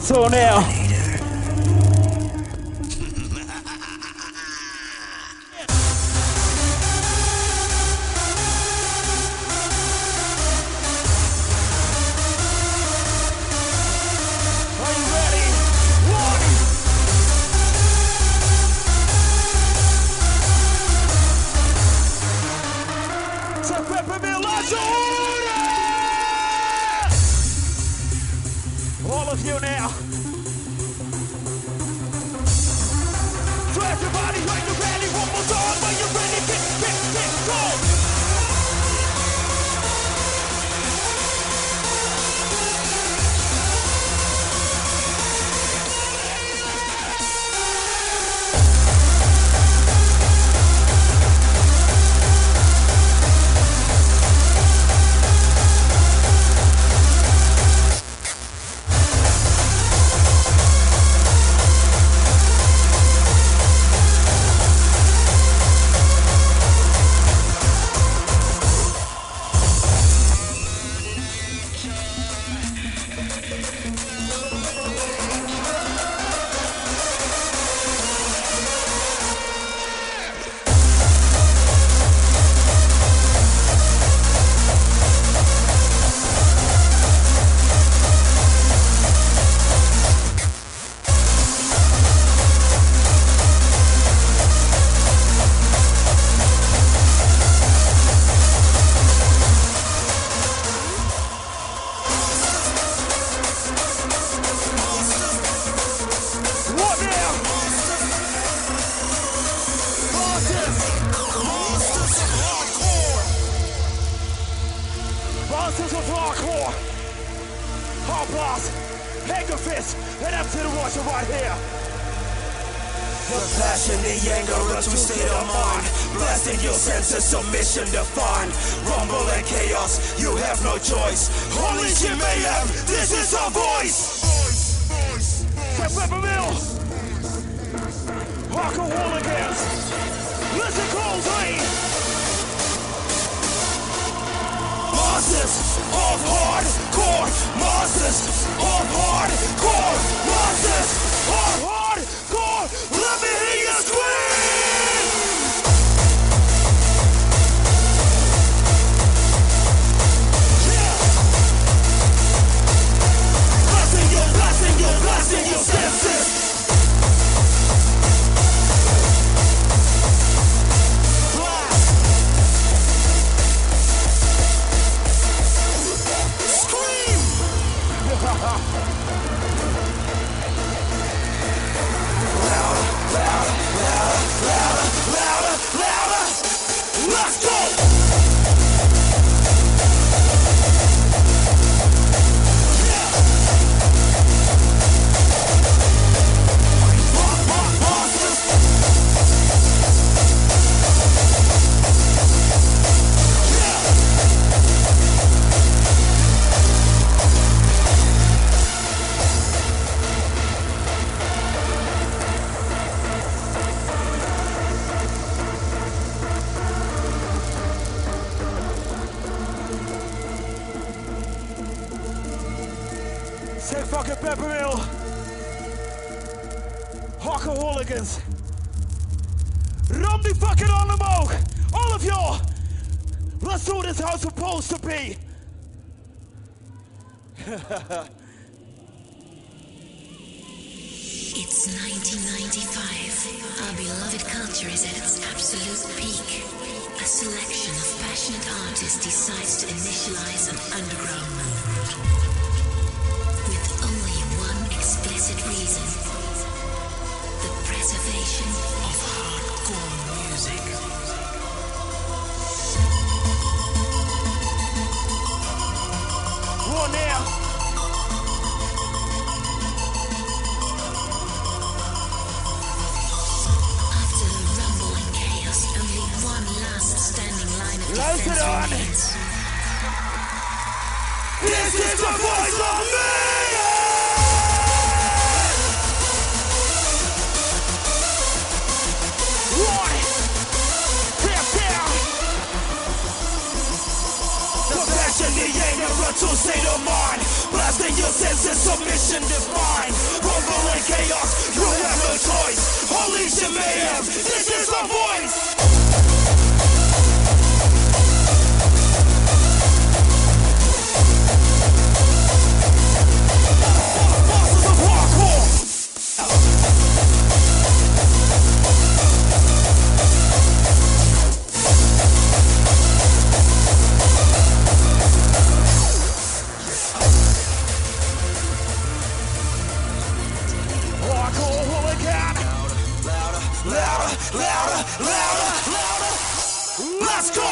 So now. Are you ready? One. So Peppermill, let's order! All of you now. So everybody, when you're ready, one more time. When you're ready, get, go! Monsters of hardcore, hard blast, anger fist, and up to the water right here. The passion, the anger, a true state of mind. Blasting your sense of submission defined. Rumble and chaos, you have no choice. Holy shit, mayhem, this is our voice. Peppermill, hardcore hooligans, listen closely. Monsters of hardcore, monsters of hardcore, monsters of hardcore. Let me hear you scream! Yeah! Blasting your senses! Louder! Let's go! Say fucking Peppermill, hardcore hooligans, ram die fucking arm omhoog, all of y'all. Let's do this how it's supposed to be. It's 1995. Our beloved culture is at its absolute peak. A selection of passionate artists decides to initialize an underground movement. With only one explicit reason. The preservation of hardcore music. One now. After the rumble and chaos, only one last standing line of Light it defense on. remains. This is the voice of me! One. Tear down. The passion, the anger to state of mind. Blasting your senses, submission divine. Rumble and chaos, you have no choice. Holy shit, mayhem, this is our voice. Let's go!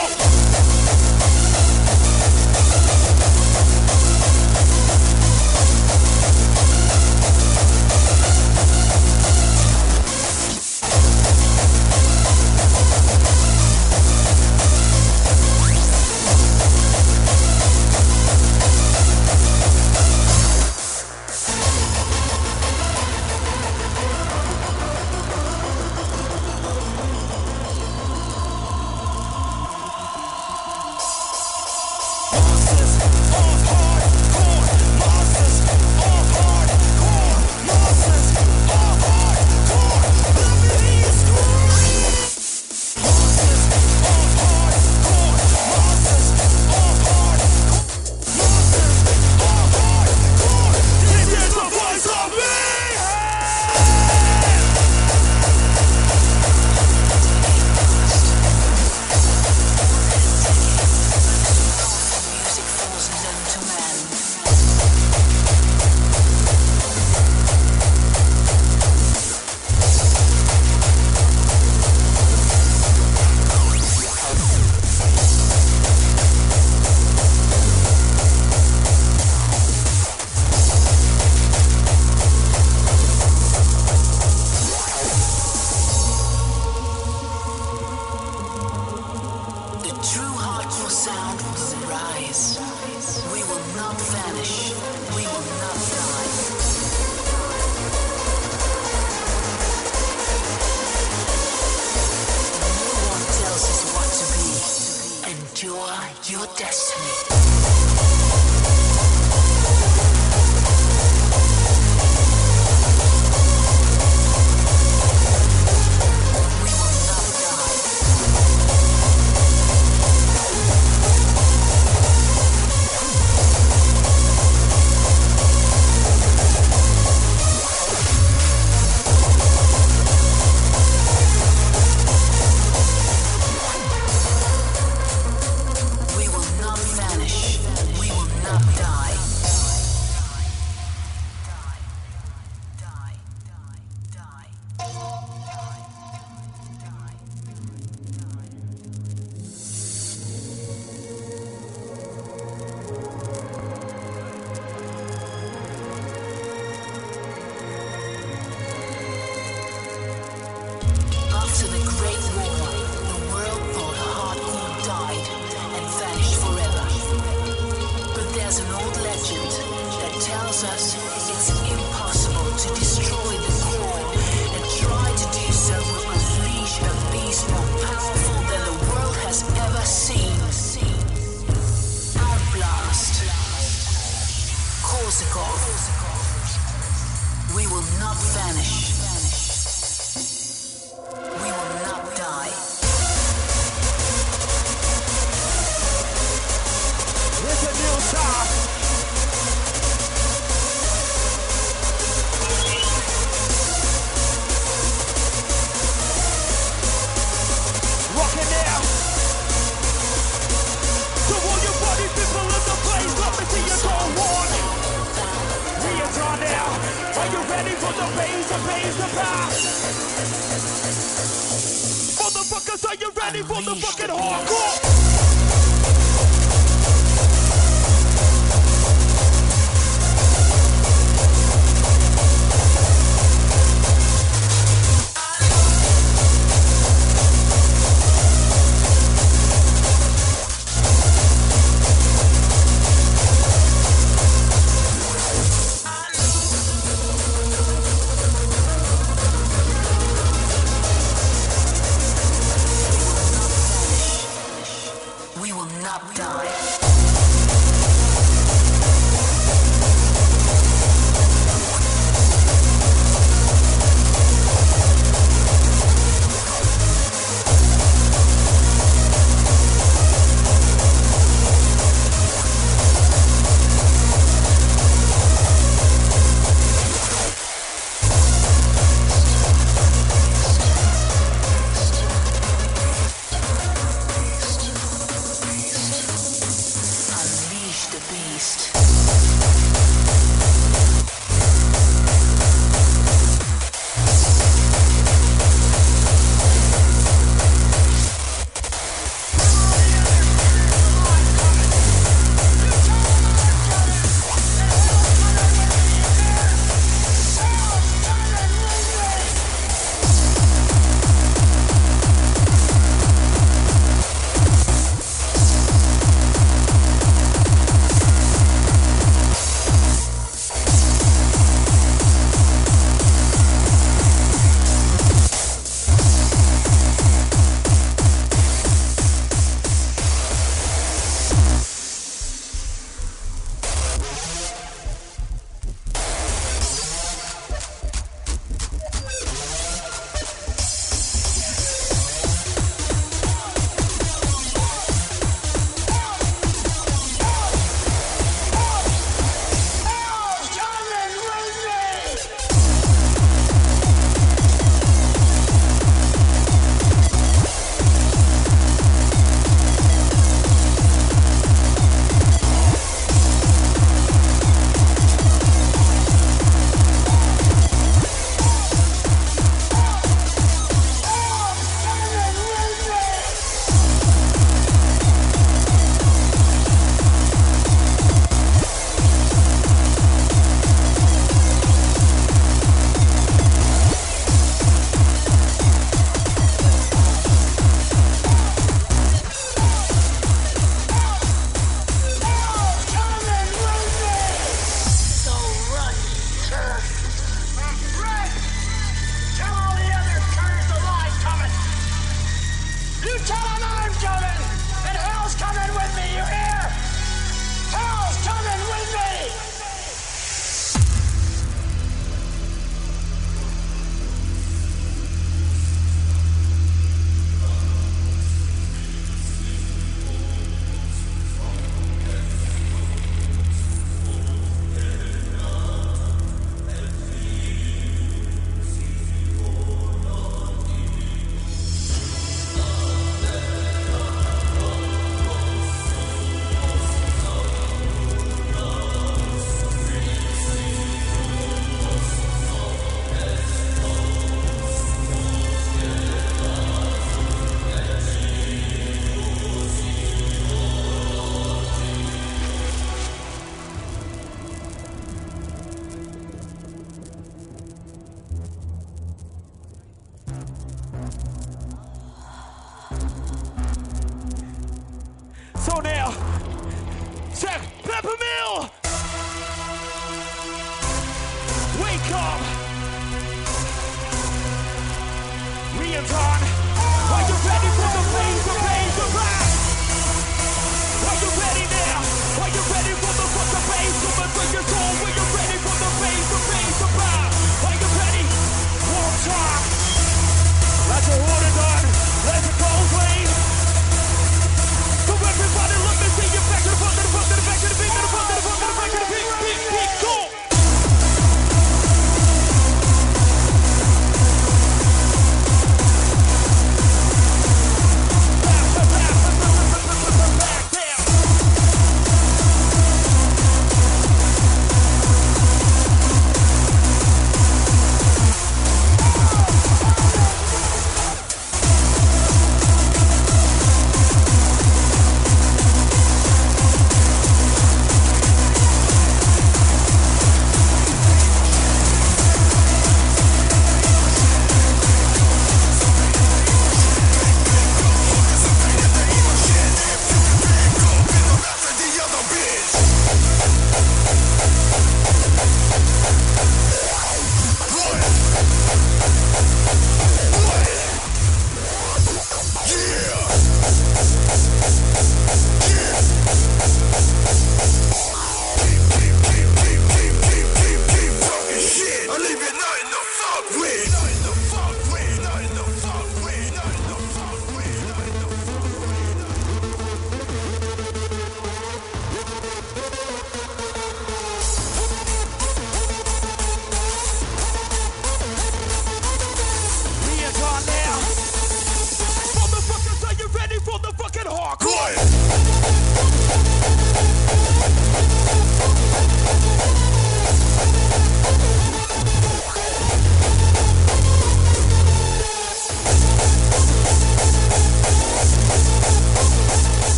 Your destiny. Us, it's impossible to destroy the core, and try to do so will unleash a beast more powerful than the world has ever seen. Outblast. Korsakov. We will not vanish. We will not die. It's a new time. Ready for the raise the past. Motherfuckers, are you ready for the fucking hardcore?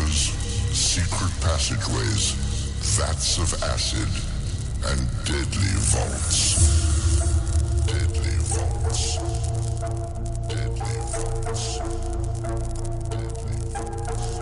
chambers, secret passageways, vats of acid, and deadly vaults. Deadly vaults. Deadly vaults. Deadly vaults.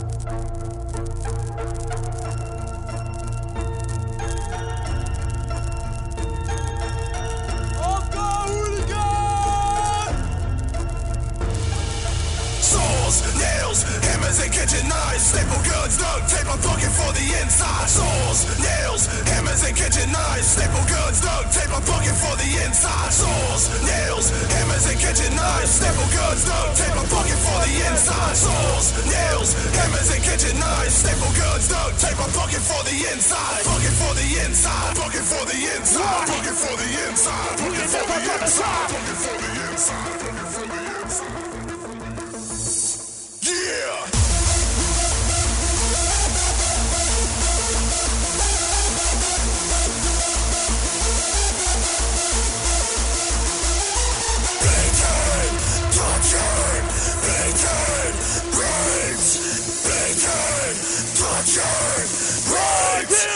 Nails, hammers and kitchen knives, staple guns, duct tape, I'm poking for the inside. Saws, nails, hammers and kitchen knives, staple guns, duct tape, I'm poking for the inside. Saws, nails, hammers and kitchen knives, staple guns, duct tape, I'm poking for the inside. Saws, nails, hammers and kitchen knives, staple guns, duct tape, I'm poking for the inside. Poking for the inside, poking for the inside, poking for the inside, poking for the inside, poking for the inside, poking for the inside. Yeah! Bacon, torture, bacon, brains, bacon, torture, brains,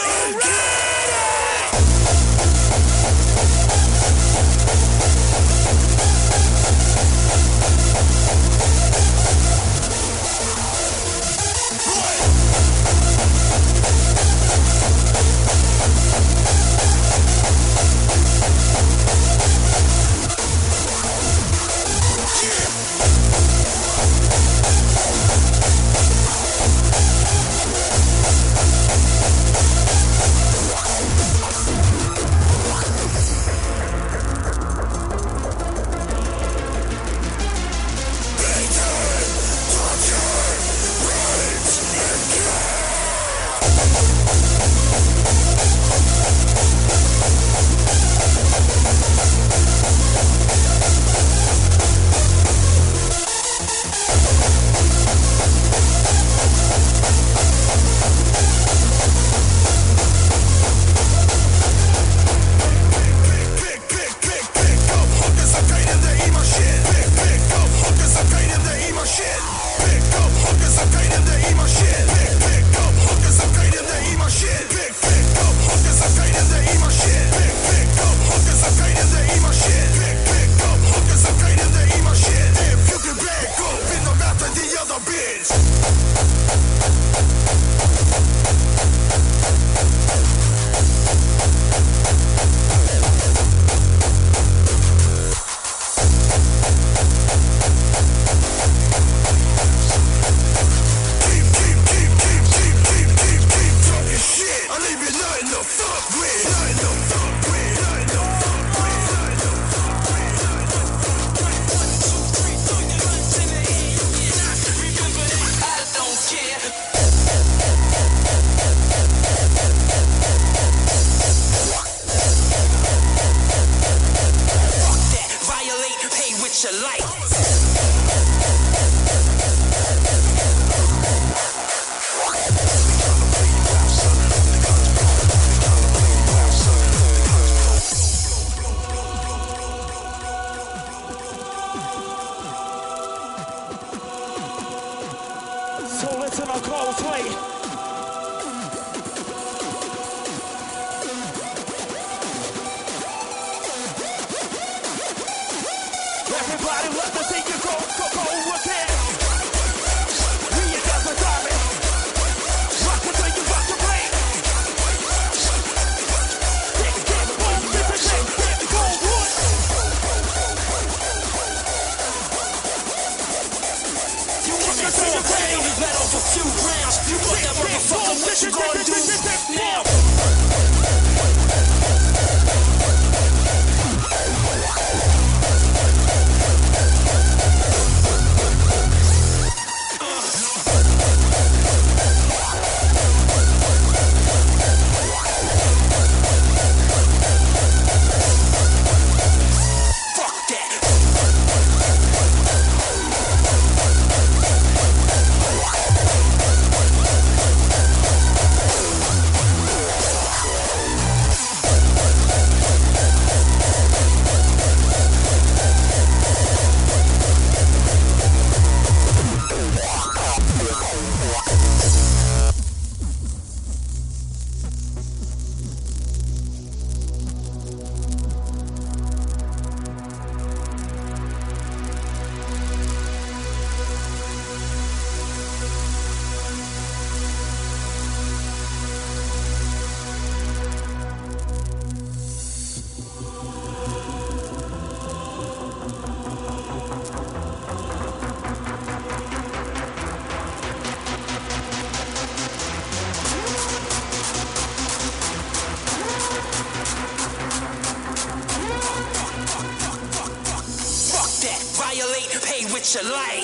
Watch your life.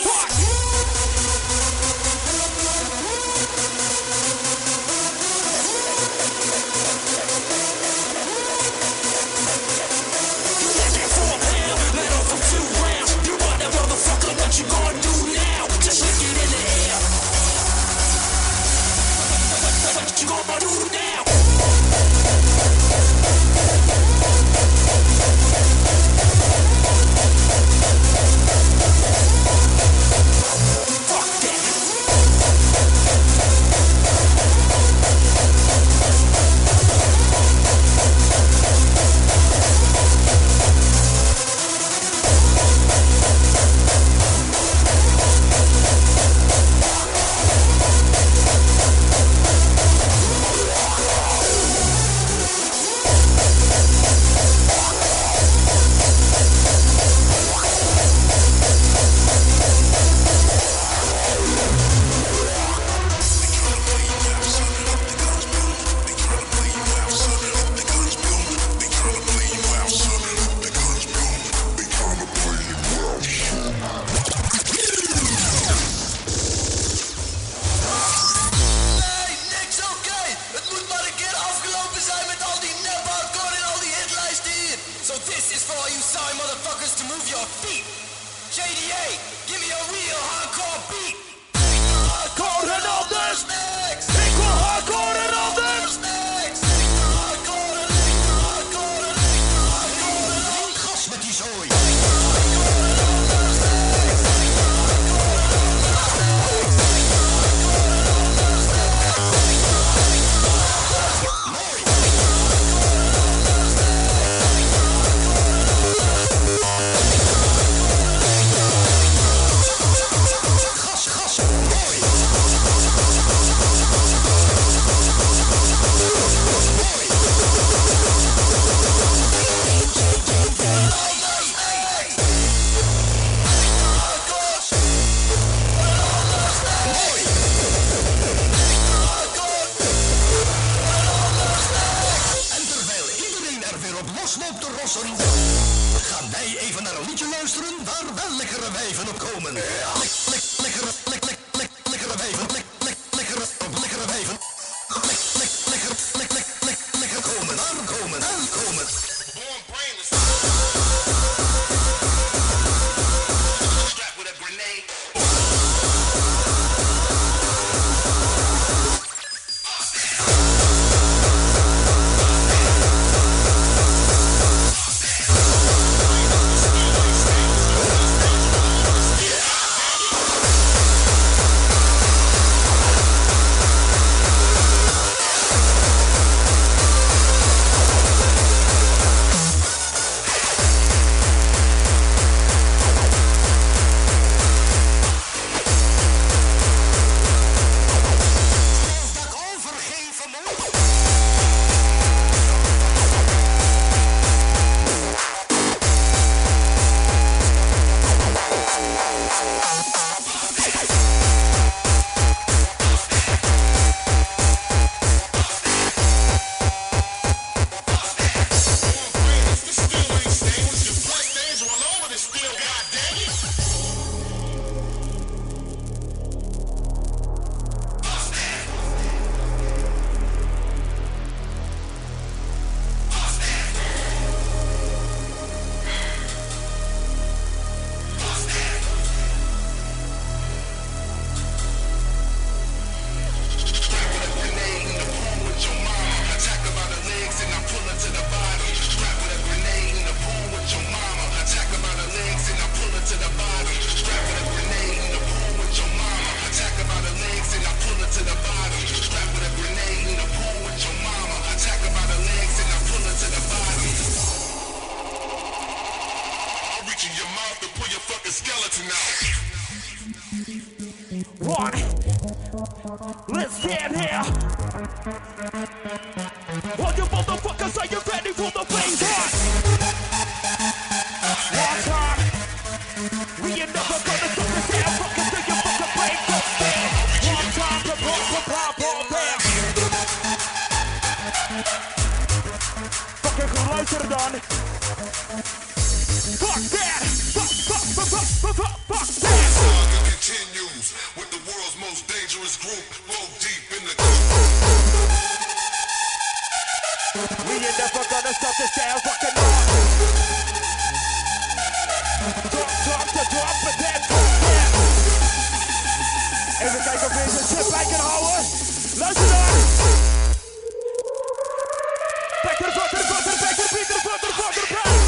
What you gonna do now? Just lick it in the air. What you gonna do now? Fuck that. Gaan wij even naar een liedje luisteren waar wel lekkere wijven op komen. Lekkere wijven. Lekkere wijven. Lekker komen. Aankomen. Strapped with a grenade. Let's stand here. All you motherfuckers, are you ready for the bass? One time. We ain't never gonna stop this damn fucking till you fucking break the stand. One time to pop down. Fucking geluisterd dan. Fuck that. Fuck that. stop this damn fucking knock. Drop to drop, but then drop down. Even kijken of deze shit bij kan houden. Luister dan. Back to the front, to the front, to the back, to the beat, to the front, to the front, to the back.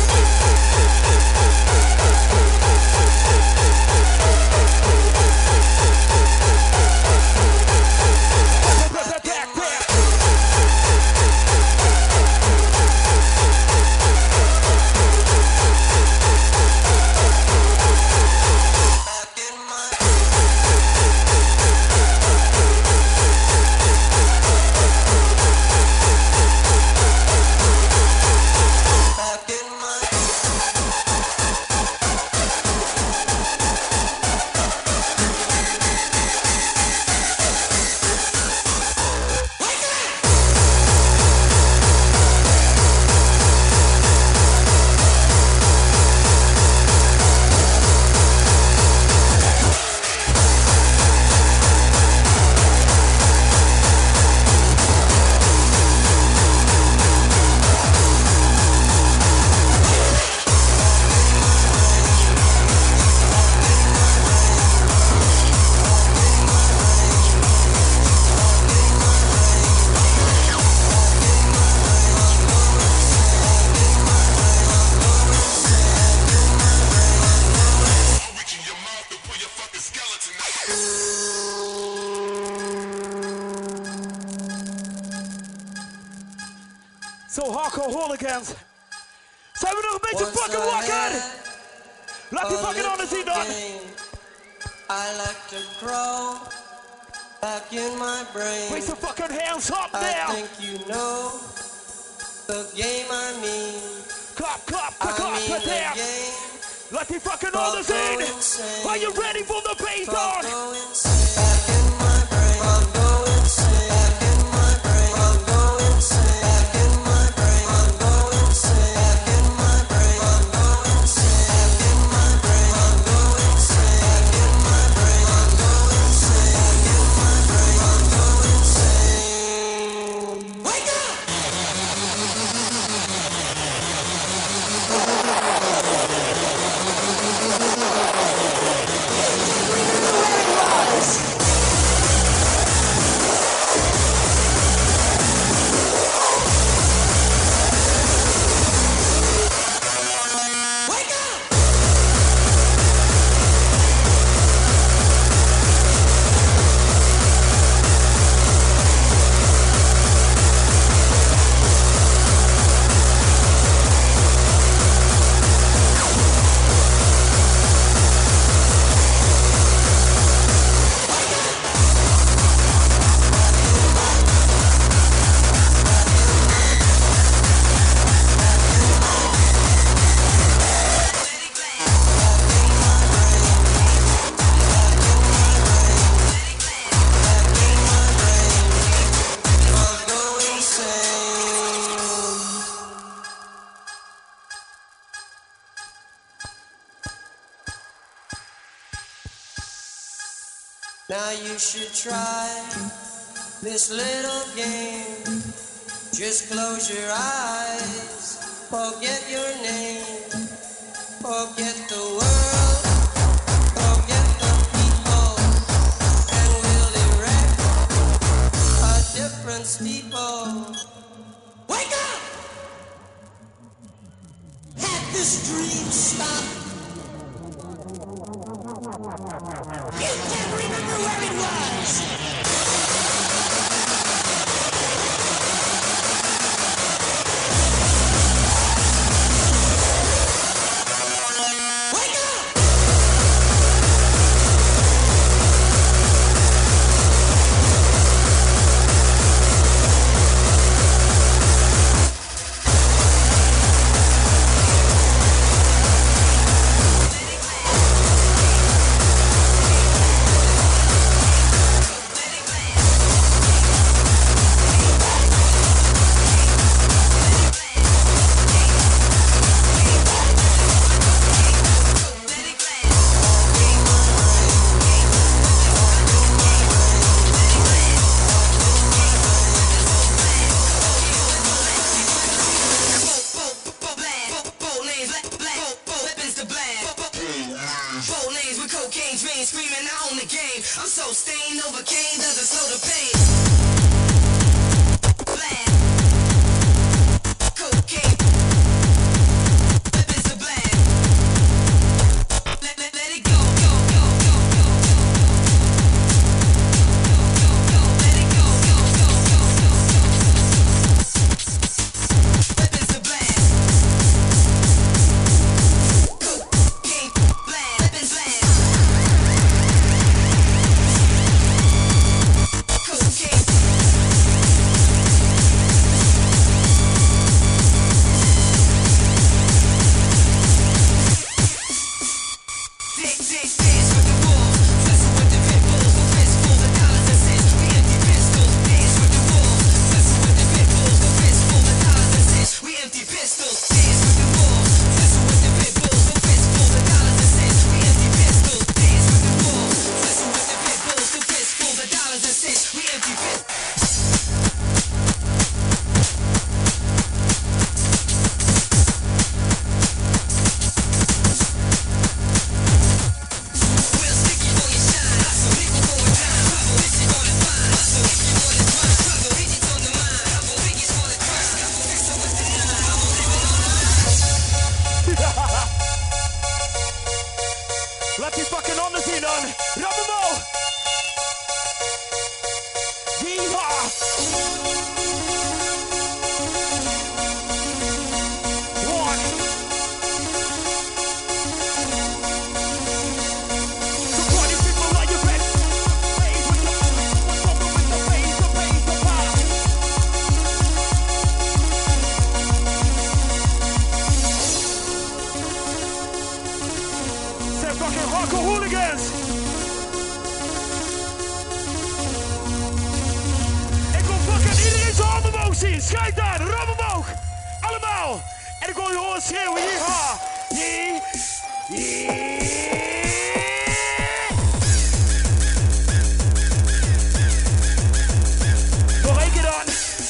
Zo hardcore hooligans. Zijn we nog een beetje fucking wakker? Laat die fucking handen zien dan. I like to crawl back in my brain. Raise the fucking hands up now. I think you know the game I mean. Clap, clap, I clap, mean clap, the clap. game. Laat die fucking handen zien. Are you ready for the bass on? Go insane. Back in my brain. I'll go insane. Back in my brain. I'll go insane. Back in my brain. I'll go insane. Back in my brain. I'll go insane. Back in my brain. I'll go insane. Back in my brain. I'll go insane. Back in my brain. I'll go insane. Wake up! Now you should try this little game. Just close your eyes, forget your name, forget the world, forget the people, and we'll erect a different steeple. Wake up! Had this dream stop? You can't remember where it was. Wake up! Schrijf daar, ram omhoog. Allemaal. En ik wil je horen schreeuwen. Yeehaw. Nog één keer dan.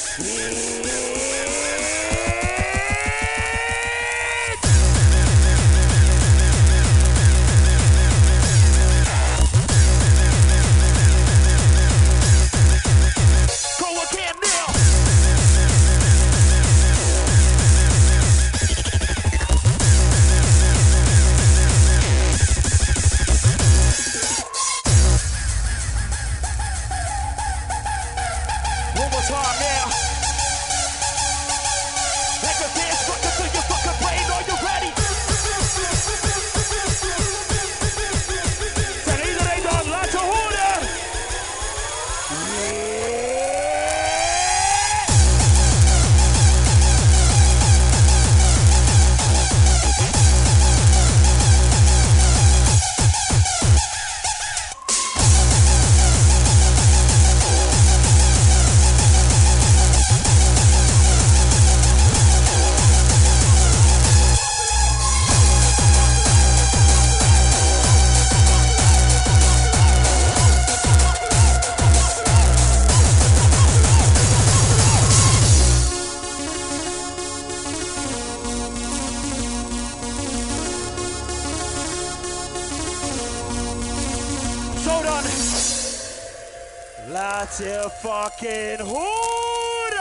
Laat je fucking horen!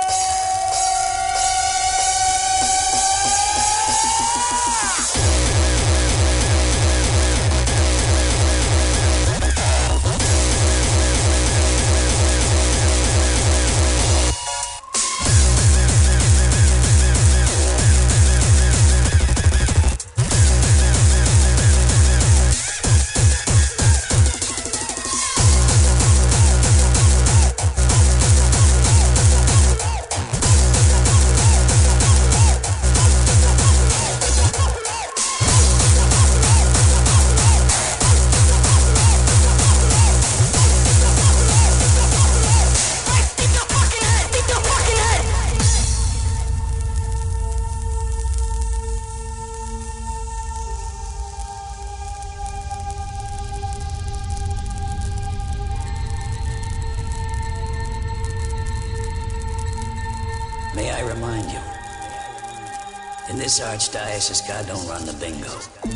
May I remind you, in this archdiocese, God don't run the bingo.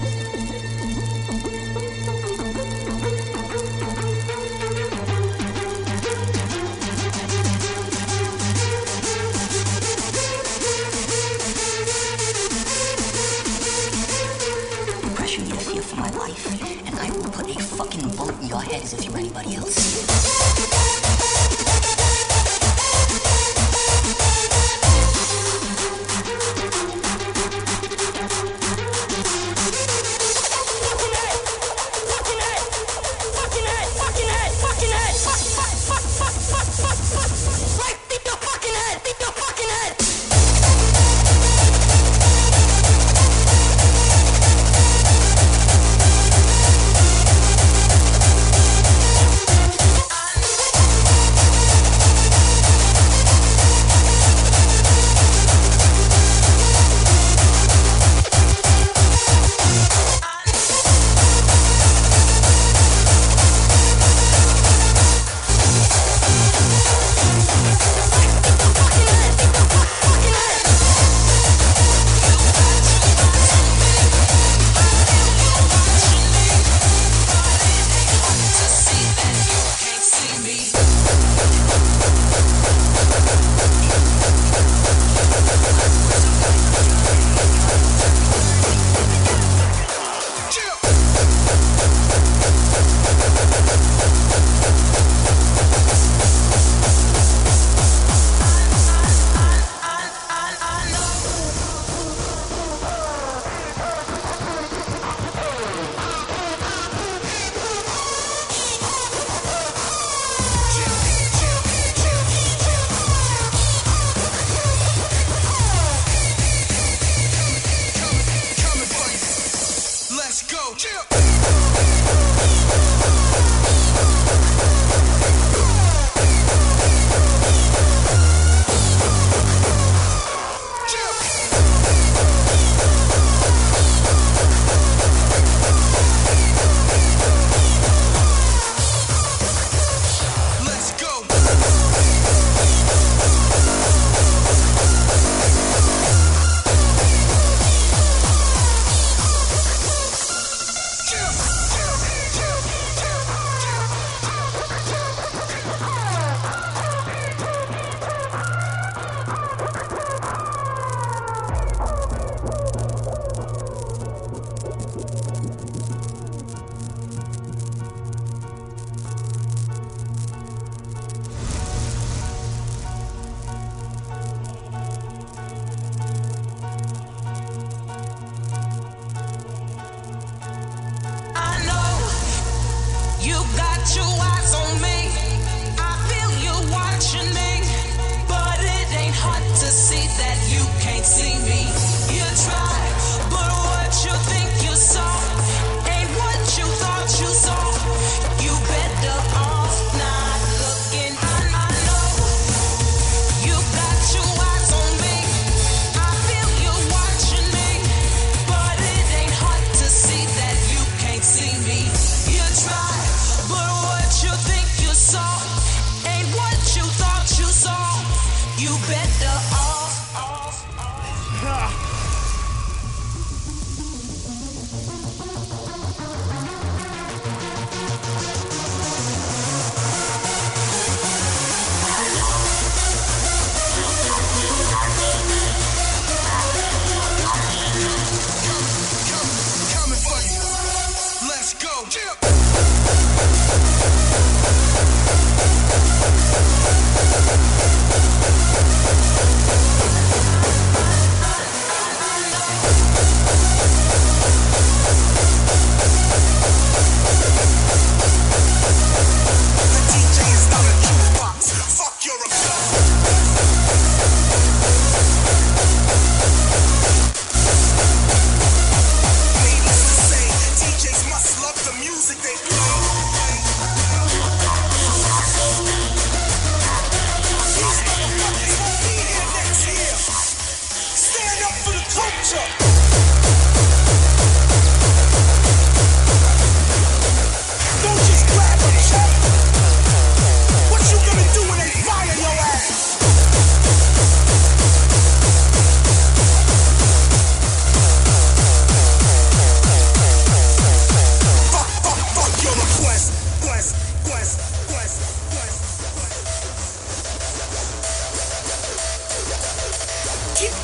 Pressure me to fear for my life, and I will put a fucking bullet in your head as if you're anybody else.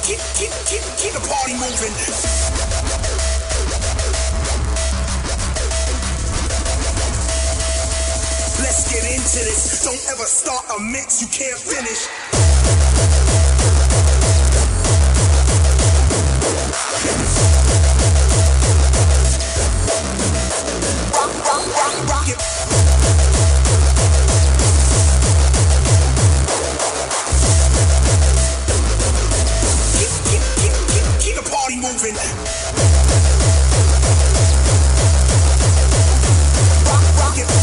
Keep the party moving. Let's get into this. Don't ever start a mix you can't finish. Rock it. Keep the party moving. Rock it.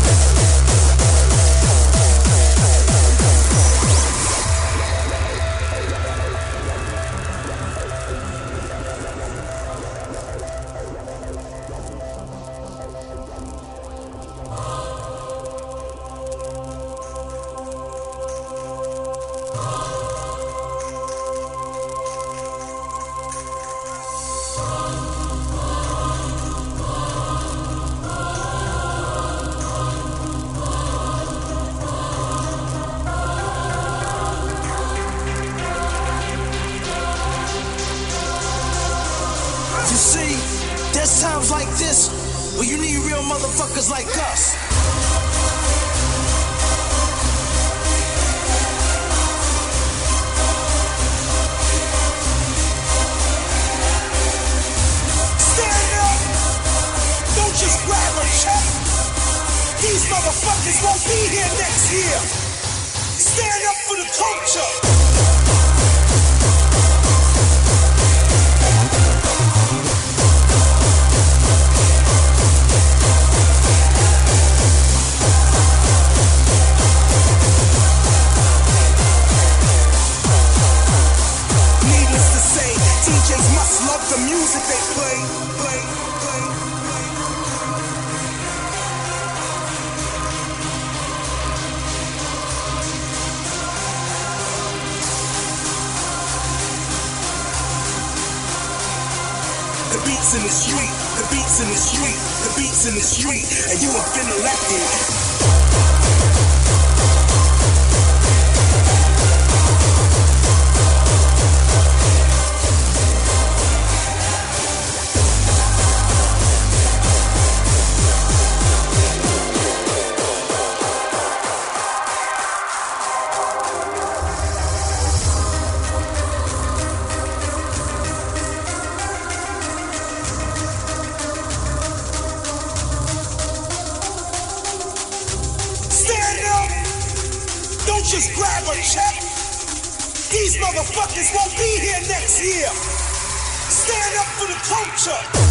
You see, there's times like this where you need real motherfuckers like us. Stand up! Don't just grab a check. These motherfuckers won't be here next year. Stand up for the culture. DJs must love the music they play. The beats in the street, the beats in the street, the beats in the street, and you have been elected. Don't just grab a check. These motherfuckers won't be here next year. Stand up for the culture.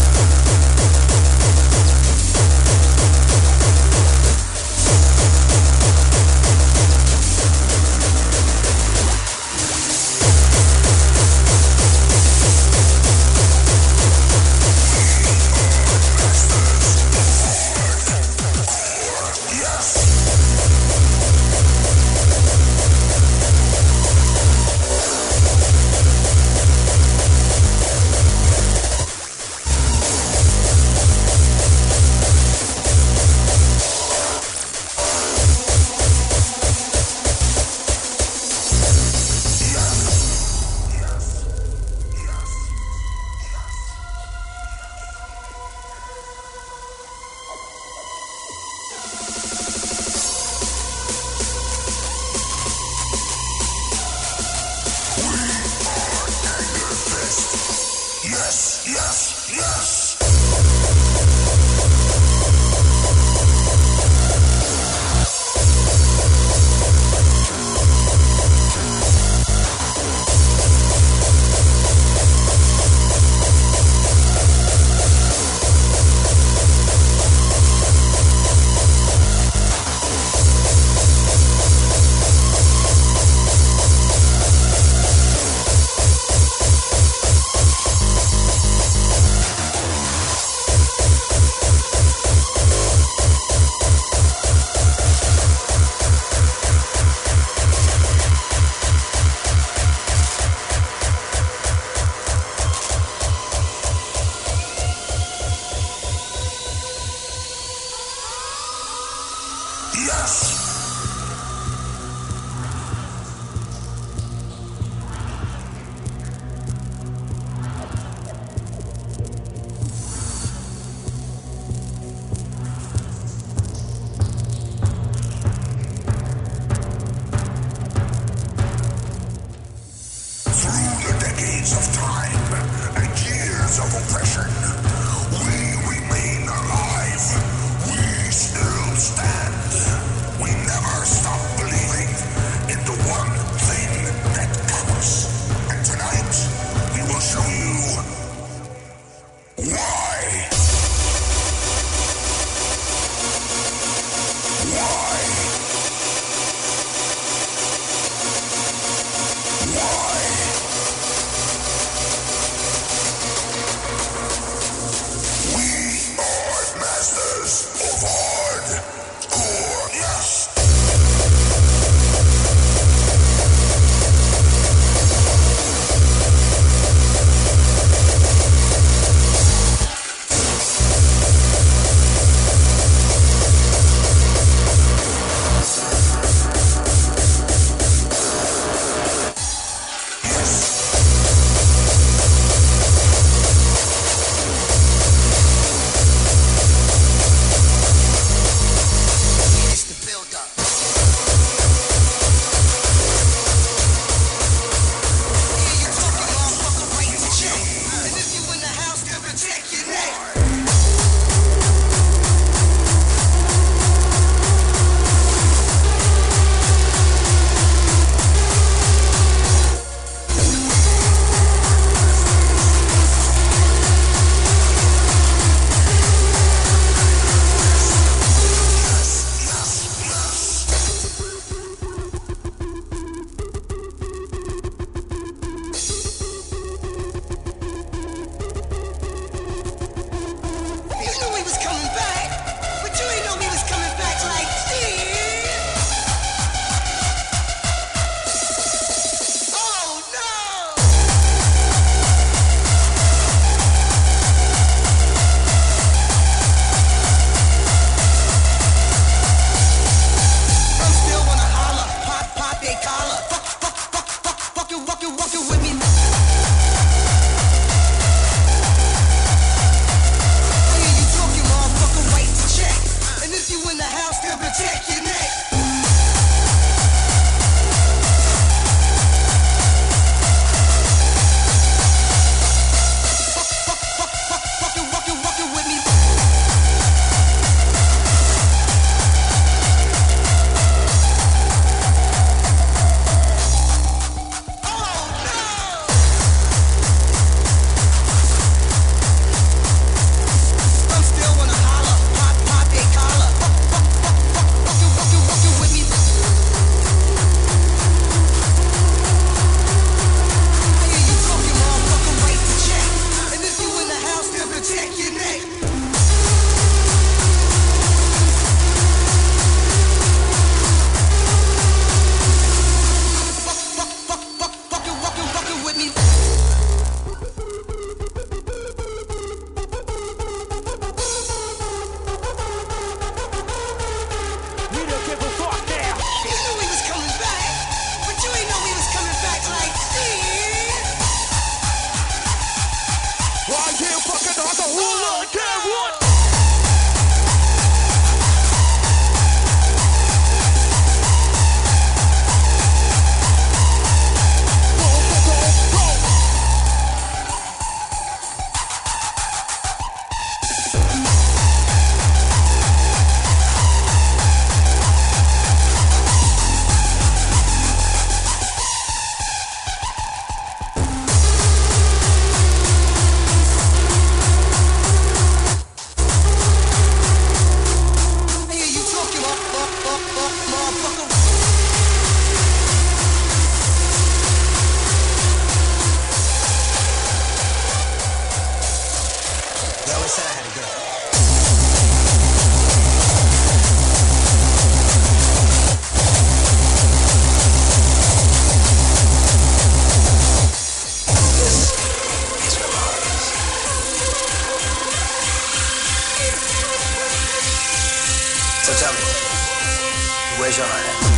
China.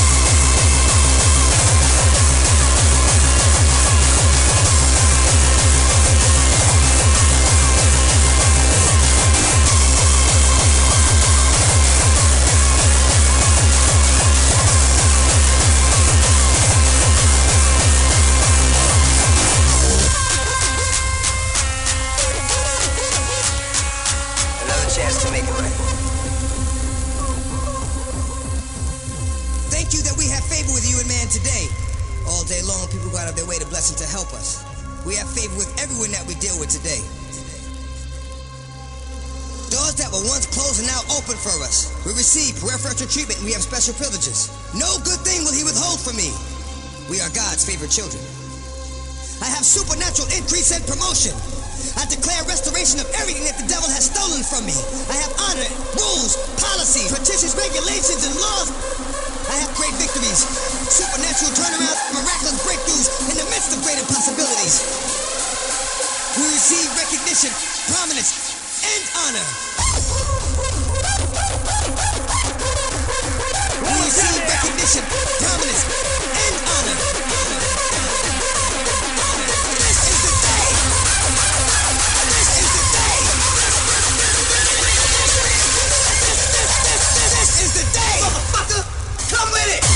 Another chance to make it right. Thank you that we have favor with you and man today. All day long, people go out of their way to bless and to help us. We have favor with everyone that we deal with today. Doors that were once closed are now open for us. We receive preferential treatment and we have special privileges. No good thing will he withhold from me. We are God's favorite children. I have supernatural increase and promotion. I declare restoration of everything that the devil has stolen from me. I have honor, rules, policies, petitions, regulations, and laws. I have great victories, supernatural turnarounds, miraculous breakthroughs in the midst of great impossibilities. We receive recognition, prominence, and honor. We receive recognition, prominence, and honor. This is the day. This is the day. This is the day. Motherfucker, come with it.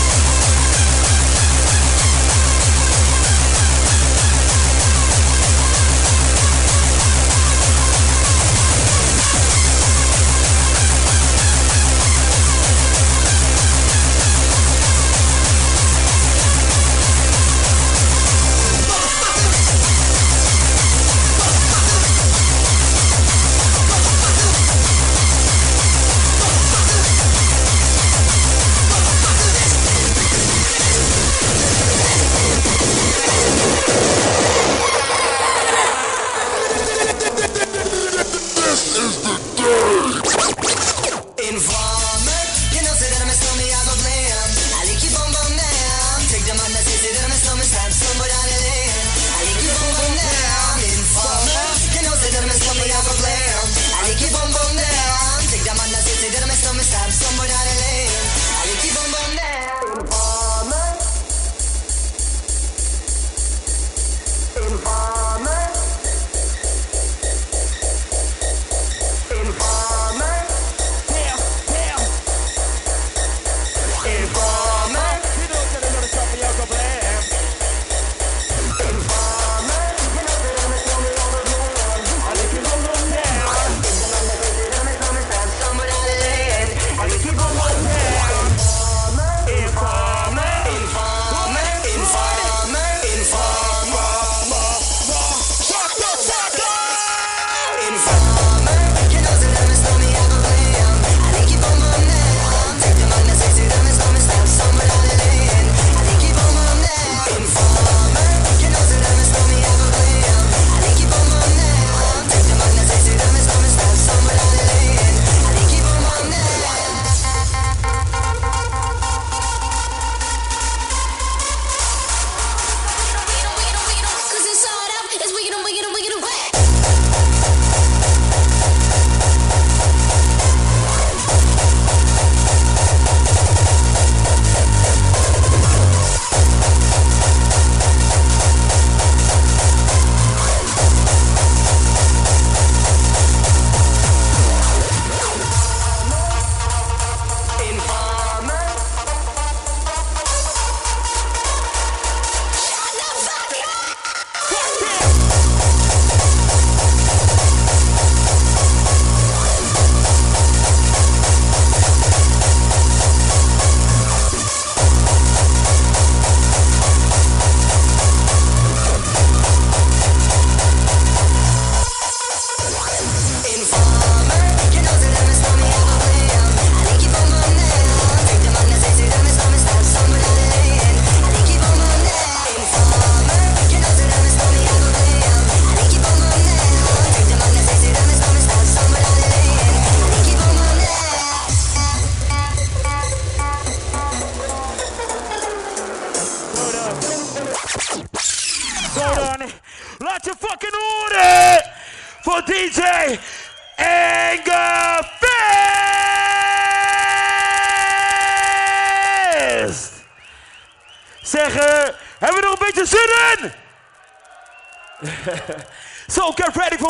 Informer, you know, say that I'm a stormy, I go blam. I like you boom boom down. Take the man that says that I'm a stormy, stab somebody on the land. I like you boom boom down. Informer, you know, say that I'm a stormy, I go blam. I like you boom boom down. Take the man that says that I'm a stormy, stab somebody on the land. I like you boom boom down. Informer. Informer. Informer. Lots of fucking order for DJ Anger Face! zeggen, hebben we nog een beetje zin in? So get ready for